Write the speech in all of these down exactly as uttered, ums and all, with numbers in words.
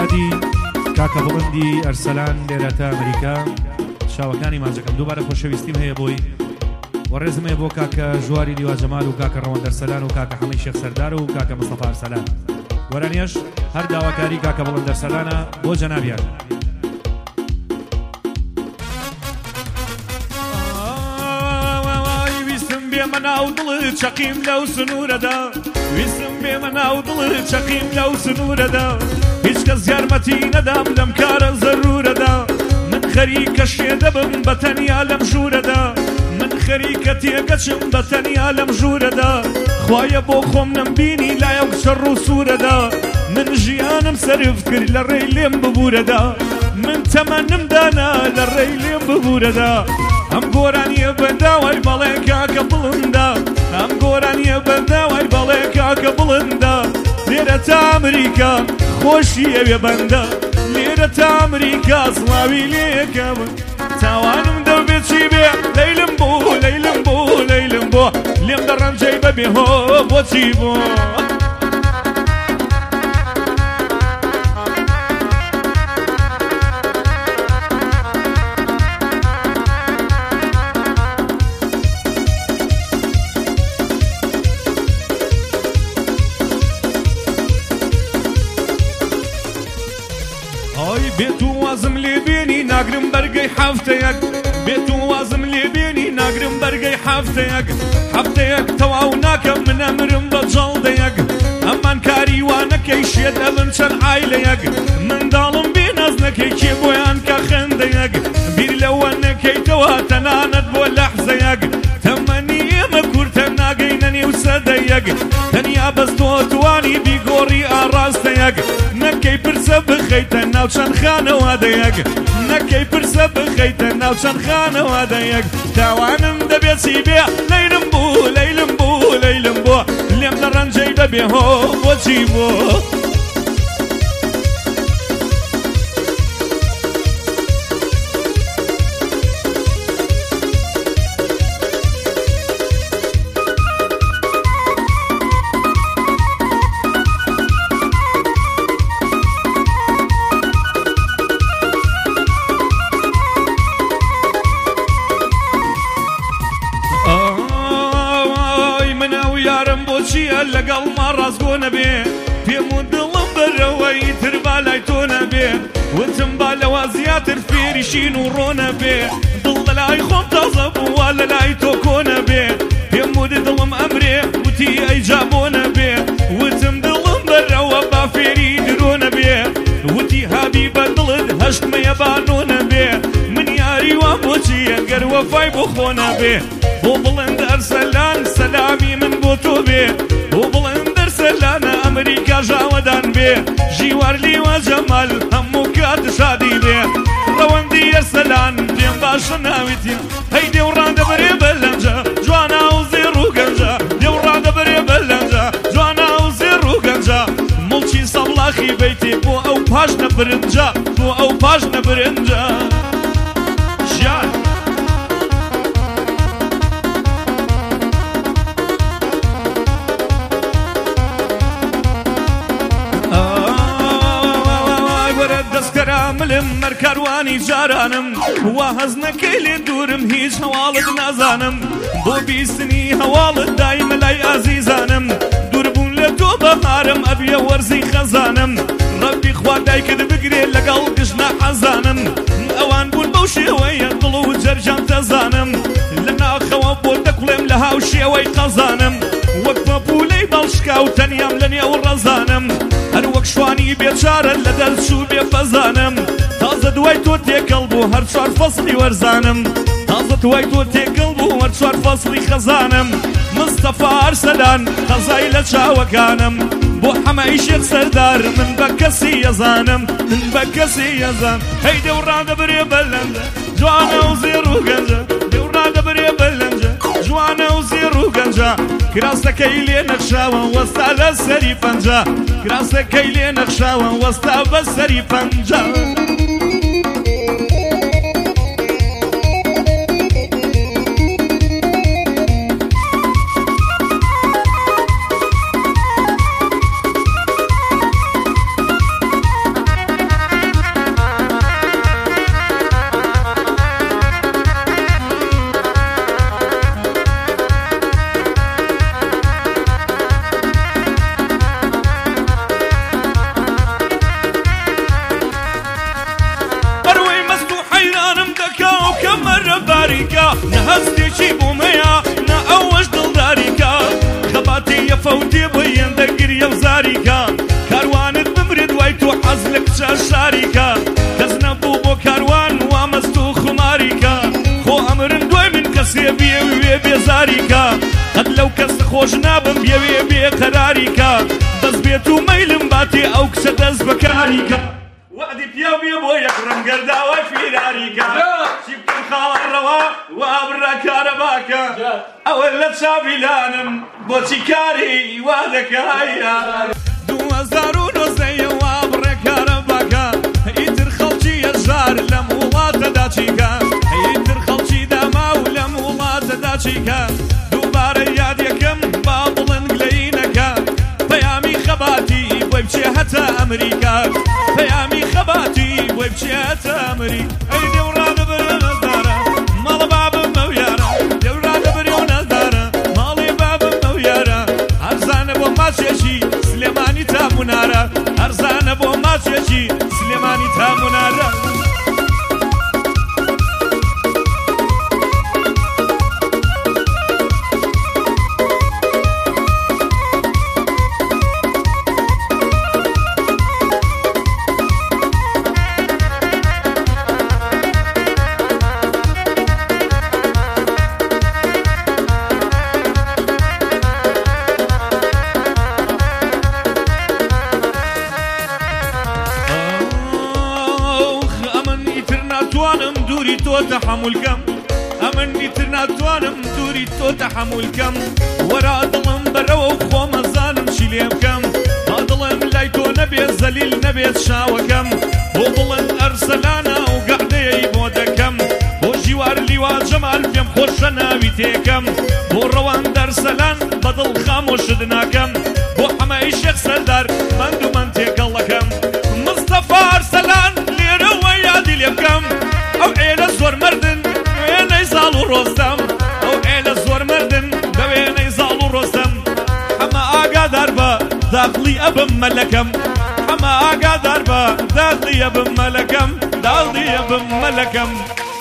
خزمەتی کاکە بڵندی ئەرسەلان لێرە تا ئەمریکا شاوەکانی ماجەکەم دووبارە خۆشەویستیم هەیە بۆی وەڕێزم هەیە بۆ کاکە ژواری لیوا جەمال و کاکە ڕەوەند ئەرسەلان و کاکە حەمەی شێخ سەردار و کاکە مستەفا ئەرسەلان وەرانیەش هەر داواکاری کاکە بڵند ئەرسەلانە بۆ جەنابیان مناو دڵت چەقیم لەو سنوورەدا ویستم بێ مناو دڵت چەقیم لەو سنوورەدا هیچ کەس یارمەتی نەدام لەم کارە زەرورەدا من خەریکە شێ دەبم بە تەنیا لەم ژوورەدا من خەریکە تێگەچم بە تەنیا لەم ژوورەدا خوایە بۆ خۆم نەمبینی لایە و شەڕ و سوورەدا من ژیانم سەرف کرد لە ڕێی لێم ببوورەدا من تەمەنم دانا لە ڕێی لێم ببوورەدا ئەم گۆرانیە بەنداوای بەڵێ کاکە بڵندە ئەم گۆرانیە بەنداوای بەڵێ کاکە بڵندە لێرە تا ئەمریکا خۆشی ئەوێ بەندە لێرە تا ئەمریکا سڵاوی لێکەم تاوانم دەبێت چی بێ لەیلم بۆ لەیلم بۆ لەیلم بۆ لێم دەڕەنجەی بەبێ هۆ بۆچی بۆ بێت و وازم لێ بێنی ناگرم بەرگەی حەفتەیەک بێت و وازم لێ بێنی ناگرم بەرگەی حەفتەیەک حەفتەیەک تەواو ناکەم منە مرم بە جەڵدەیەک ئەمان کاری وانەکەی شێت ئەبن چەند عایلەیەک منداڵم بێ ناز نەکەی کێ بۆیان کە خەندەیەک بیر لەوە نەکەیتەوە تەنانەت بۆ لەحزەیەک تەمەنی ئێمە کورتە ناگەینە نێو سەدەیەک تەنیا بەس تۆ توانی بیگۆڕی ئاڕاستەیەک نەکەی پرسە بخەیتە ناو چەند خانەوادەیەک نەکەی پرسە بخەیتە ناو چەند خانەوادەیەک تاوانم دەبێت چی بێ لەیلم بوو لەیلم بوو لەیلم بۆ لێم لە ڕەنجەی بەبێ هۆ بۆچی بۆ لەگەڵ ما ڕازگۆ نەبێ پێم و دڵم بەرەوەی تر با لای تۆ نەبێ وتم با لەوە زیاتر فێریشین و ڕۆ نەبێ دڵ لە لای خۆم تازە بووە لە لای تۆ کۆ نەبێ پێم و دڵم ئەمرێ وتی ئەیجا بۆ نەبێ وتم دڵم بەرەوە با فێری درۆ نەبێ وتی هابی بە دڵت هەشتمەیە بانۆ نەبێ من یاری وا بۆچی ئەگەر وەفای بۆ خۆ نەبێ بۆ بڵند ئەرسەلان سەلامی من بۆ تۆ بێ بۆ بڵند ئەرسەلانە ئەمریکا ژاوەدان بێ ژیوار لیوا جەمال هەموو کات شادی بێ ڕەوەندی ئەرسەلان پێم باشە ناویتی هەی دێو ڕادەبەرێ بەلەنجە جوانە و زێڕ و گەنجە دێو ڕادەبەرێ بەلەنجە جوانە و زێڕ و گەنجە مڵکی سەڵاخی بەیتێ بۆ ئەو پاشنە برنجە بۆ ئەو پاشنە برنجە ژیان ملم مەرکاروانی جارانم وا هەز نەکەی لێ دوورم هیچ هەواڵت نازانم بۆ بیستنی هەواڵت دایمە لای ئازیزانم دووربوون لە تۆ بەهارم ئەبیە وەرزی خەزانم ڕەبی خوا دایکت بگرێ لەگەڵ گژنە حەزانم ئەوان بوون بەو شێوەیە دڵ و جەرجان تەزانم لە ناخەوە بۆ دەکوڵێم لە هاو شێوەی قەزانم وەک پەپولەی بەڵشکا و تەنیام لە نێو ڕەزانم هەر وەک شوانی بێچارە لە دەرچوو بێفەزانم تازە دوای تۆ تێکەڵ بوو هەر چوار فەسڵی وەرزانم تازە دوای تۆ تێکەڵ بوو هەر چوار فەسڵی خەزانم مستەفا ئەرسەلان قەزای لە چاوەکانم بۆ حەمەی شێخ سەردار من بە کەسی یەزانم من بە کەسی یەزان هەی دێو ڕادەبرێ بەلەنجە جوانە و زێڕ و گەنجە دێو ڕادەبرێ بەلەنجە جوانە و زێڕ و گەنجە کراسەکەی لێ نەخشاوە وەستا لە سەری پەنجە کراسەکەی لێ نەخشاوە وەستا بە سەری پەنجە فەوتێ بۆ یەندە گریە و زاریکە کاروانت بمرێت وای تۆ حەز لە کچە شاریکە کەس نەبوو بۆ کاروان وا مەست و خماریکە خۆ ئەمرن دوای من کەسێ بێوێ بێزاریکە قەت لەو کەس خۆش نابم بێوێ بێ قەراریکە دەست بێت و مەیلم باتێ ئەو کچە دەست بەکاریکە وعدی پیاو بێ بۆ یەک ڕەنگەرداوای فیراریکە چی بکەم خاڵڕەوە وا بڕا کارەباکە ئەوە لە چاویلانم بۆچی کاری وا دەکایە دوو هەزار و نۆزدەیە وا بڕێ کارەباکە ئیتر خەڵکی هەژار لەم وڵاتەدا چیکە ئیتر خەڵکی داما و لەم وڵاتەدا چیکە دووبارە یاد یەکەم با بڵند گلەینەکە پەیامی خەباتی بۆی بچێ هەتا ئەمریکا پەیامی خەباتی بۆی بچێ هەتا ئەمریکا ئەی دێوڕادەبرە نەزدارە ماڵە بابم ئەو یارە دێوڕادەبرێ و نەزدارە ماڵی بابم ئەو یارە هەرزانە بۆ ماچێکی سلێمانی تا مونارە هەرزانە بۆ ماچێکی سلێمانی تا مونارە تحمل كم أمني تناتوانم دوري تو تحمل كم ورا ضلم برو وخو مزانم شيليم كم ضلم لايتو نبي الزليل نبي الشاوة كم وضلن أرسلانا وقعدي يبودا كم وجوار لي وجمال فيم خوشنا بيتيكم وروان درسلان بدل خاموش دنا كم وحما الشيخ سردار مندو منتيك الله كم مصطفى أرسلان ليرو ويادي ليم كم أو عيلة زور مردن وين يزال الرستم أو عيلة زور مردن وين يزال الرستم حما آقا دربا داخلي أبم ملكم حما آقا دربا داخلي أبم ملكم داخلي أبم ملكم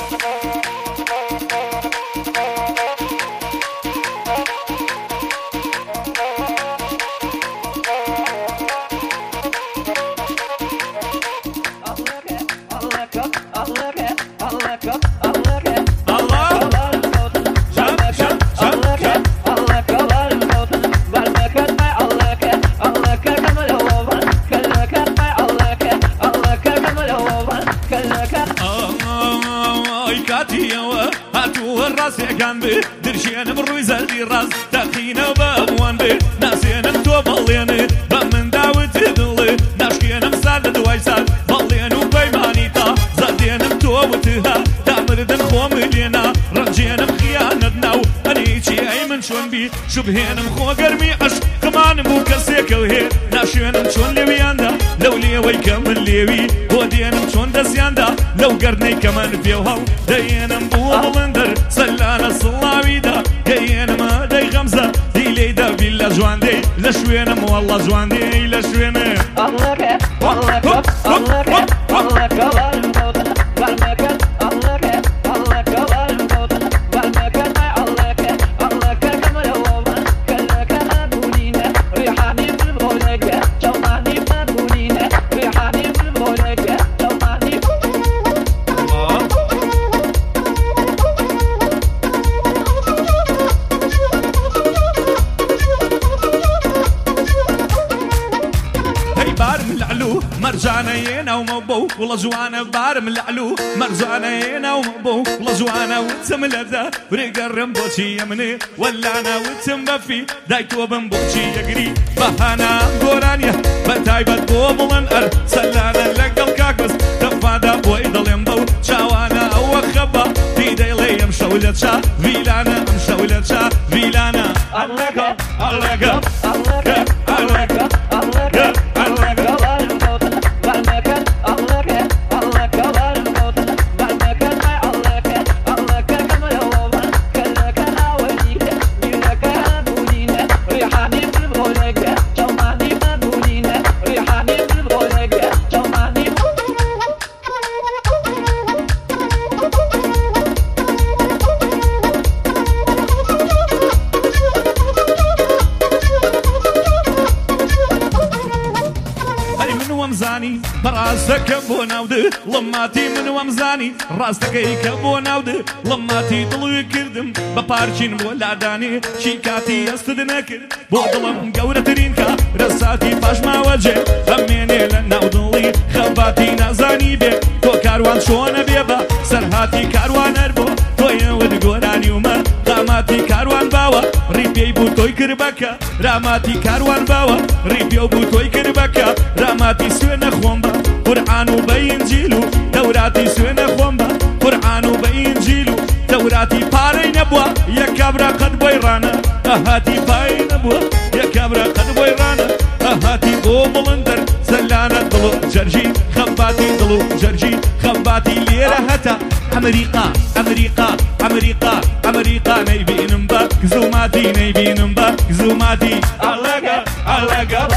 كان بي درشين بروي زردي راس تاخينا بابوان بي ناسينا متو بليني بمن داوت دلي ناشكينا مساد دوايساد بلين وبيمانيتا زادينا متو وتها تامردن خو ملينا رجينا بخيانتنا وانيتي اي من شون بي شبهينا مخو قرمي عشق كمان مو كسيك وهي ناشينا مشون لوياندا لو لي ويكمل ليوي ودينا مشون دزياندا لو قرني كمان فيوها دينا مبو بلندر سلانا صلاوي دا كينا ما داي غمزة دي ليدا بيلا جوان دي لشوينا والله جوان دي لشوينا الله كيف الله كيف الله كيف الله كيف والمكان الله كيف الله كيف والمكان الله كيف الله كيف كما لو كلك أبولينا ريحاني بالبولك جواني أبولينا ريحاني بالبولك جواني مرجانينا ومبو والله جوانا بارم العلو مرجانينا ومبو والله جوانا وتم لذا بريق الرمبوشي يمني ولا انا وتم بفي دايتو بنبوشي يقري بهانا قورانيا بتايبة قوبلن ار سلانا لك الكاكبس تفادا بويدل ينبو شاوانا او خبا في ديلي مشولة شا فيلانا مشولة شا فيلانا الله الله الله الله الله الله ومزاني براسك بو ناود لماتي من ومزاني راسك بو ناود لماتي دلو كردم ببارچين ولا داني شيكاتي استدنك بو دلم قورترينكا رساتي باش ما وجه اميني لناودلي خباتي نازاني بي تو كاروان شون بيبا سرهاتي كاروان اربو تو يود غوراني وما راماتي كاروان باوا ريبي بو توي كربكا راماتي كاروان باوا ريبي بو توي كربكا راماتي سوينا خومبا قرآن وبإنجيلو دوراتي سوينا خومبا قرآن وبإنجيلو دوراتي باري نبوا يا كابرا قد بيرانا أهاتي باي نبوا يا كابرا قد بيرانا أهاتي بو بلندر زلانا دلو جرجي خباتي دلو جرجي خباتي ليرة هتا أمريكا أمريكا أمريكا أمريكا نيبين با زوماتي نيبين با زوماتي ألاقا ألاقا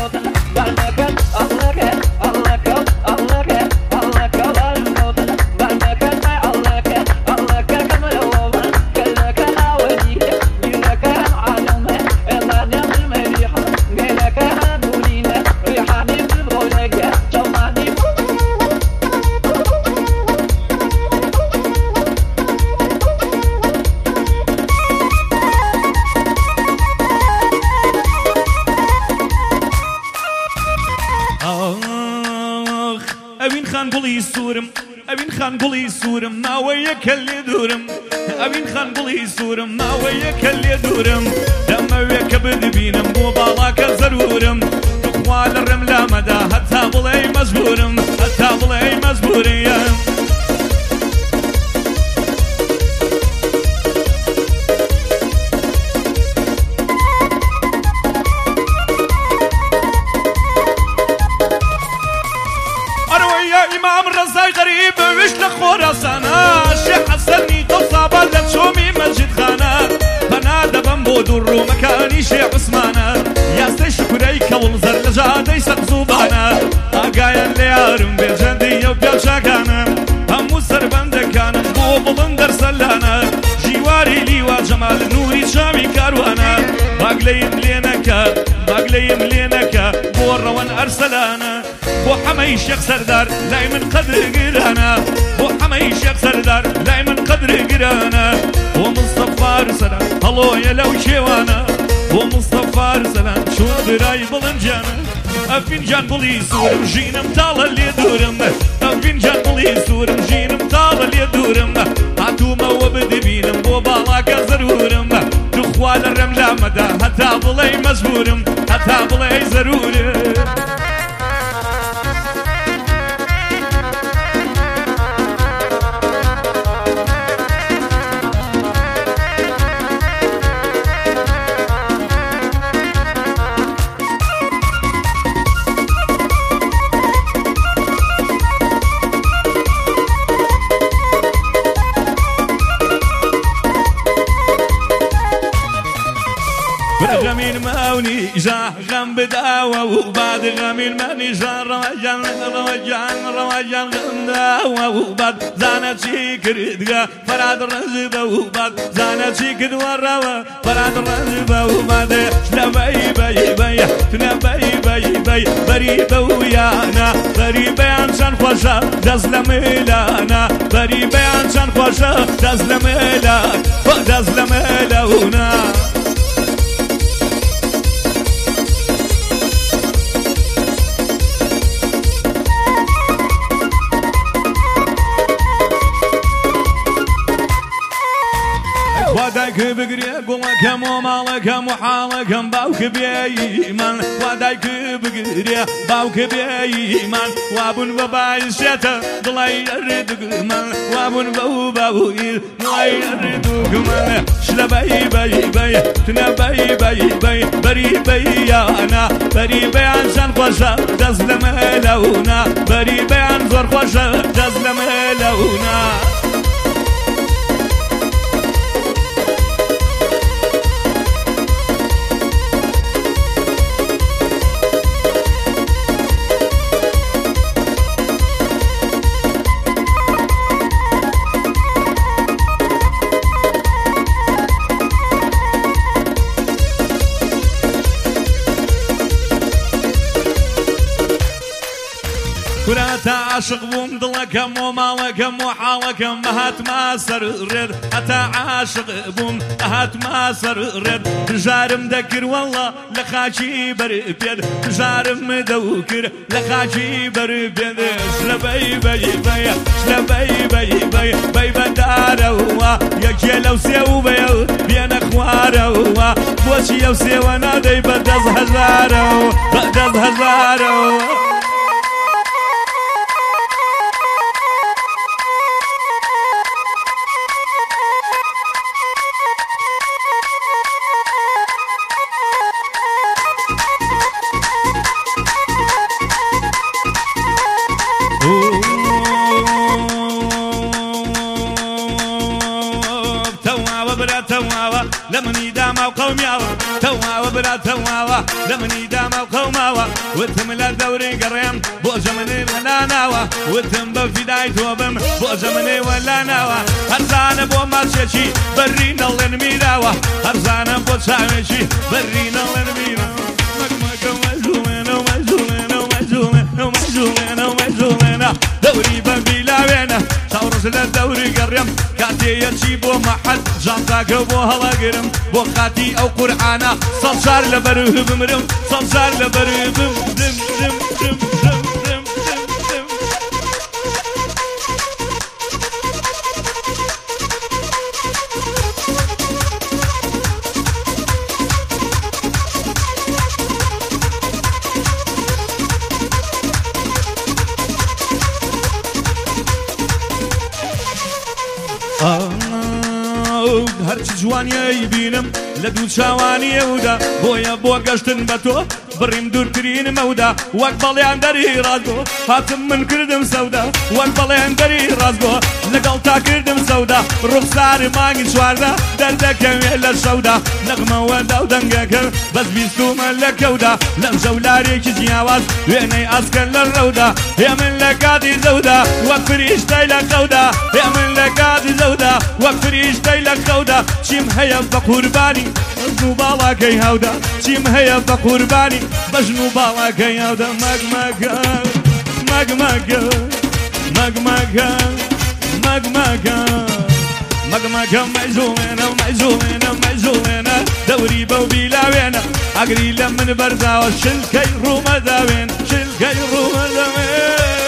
أبين خان قولي سورم ما وياك اللي دورم أبين خان قولي سورم ما وياك اللي دورم لما وياك بدبينم مو بالاك زرورم تخوال الرملة مدى حتى بلاي مزبورم حتى بلاي مزبوريم وش لخوراسانا الشيخ حسني تصابا لتشومي مسجد خانا بنادى بمبو درو مكاني شيخ عثمانا يا استشكريك والزر لجادي سقزوبانا اقايا ليارم بالجندية وبالشاكانا همو سربندكانا بو بلندر سلانا جواري ليوا جمال نوري شامي كاروانا باقليم لينكا باقليم لينكا بو الروان ارسلانا بو حمي الشيخ سردار لاي من قدر قرانا بو حمي الشيخ سردار لاي من قدر قرانا ومصطفى رسلان هلو يا لو شيوانا ومصطفى رسلان شو براي بلنجانا افنجان بلي سورم جينم طالة اللي دورم افنجان بلي سورم جينم طالة اللي دورم هاتوما وبدبينم بو بالاك زرورم تخوال الرملة مدى حتى بلاي مزبورم حتى بلاي زرورم غمين ماوني جا غم بداوة وبعد غمين ماني جا رواجان رواجان رواجان غنداوة وبعد زانت شيكر دقا فراد الرزبة وبعد زانت شيكر وراوة فراد الرزبة وبعد شنباي باي باي شنباي باي باي بريبة ويانا بريبة عنشان خوشا دزل ميلانا بريبة عنشان خوشا دزل ميلا دزل ميلاونا ودايك بقري قولك ومالك وحالك باوك بيمان ودايك بقري باوك بيمان وابن باباي شتا ضلي يردك من وابن بابا ضلي يردك من شلبي باي باي تنبي باي باي بري باي انا بري باي عشان خوشا دزلم لونا بري باي عن زور خوشا دزلم لونا وراتا عاشق بوم دڵەکەم و ماڵەکەم و حاڵەکەم هاتما سەر ڕێر هەتا عاشق بوم هاتما سەر ڕێر ژارم دەکرد وەڵڵا لە خاچی بەر پێد ژارم دەوکرد لە خاچی بەر پێد شلەبەی بەی بەی شلەبەی بەی بەی بەی بەدارەوە یەکێ لەو سێو بەیە بێنە خوارەوە بۆچی ئەو سێوە نادەی بە دەست هەزارەوە بە دەست هەزارەوە لمني داما وقومياوة تواوا برا تواوا لمني داما وقوماوة وتم لا دوري قريم بو زمني ولا ناوا وتم بفداي توبم بو زمني ولا ناوا هرزانة بو مارشيشي برينا لنميراوا هرزانة بو سامشي برينا لنميراوا مكمك ومجولين ومجولين ومجولين ومجولين ومجولين دوري بنبيلاوينا تورس للدوري قريم كاتي يرشي بو محل جانتاك بو هلا قرم بو خاتي او قرآنا صلصار لبروه بمرم صلصار لبروه بم دم دم دم دم دم دم دم هەرچی جوانیەی بینم لە دوو چاوانیەودا بۆیە بۆ گەشتن بە تۆ بڕیم دوورترین مەودا وەک بەڵێیان دەری ڕازگۆ هاتم من کردم سەودا وەک بەڵێیان دەری ڕازگۆ لەگەڵ تا کردم سەودا ڕوخساری مانگی چواردا دەردەکەوێ لە شەودا نەغمەوە داو دەنگەکە بەس بیستومە لە کەودا لەم ژەولارێکی جیاواز وێنەی ئاسکەن لە ڕەودا هێ من لە کاتی زەودا وەک فریشتەی لە قەودا هێ من لە کاتی زەودا وەک فریشتەی لە قەودا چیم هەیە بە قوربانی بەژن و باڵاکەی هەودا چیم هەیە بە قوربانی بەژن و باڵاکەی هەودا مەگمەگە مەگمەگە مەگمەگە مەگمەگە مەگمەگە مەجوڵێنە مەجوڵێنە مەجوڵێنە دەوری بەو بیلاوێنە ئەگری لە من بەرزاوە شلکەی ڕوومەداوێن شلکەی ڕوومەداوێن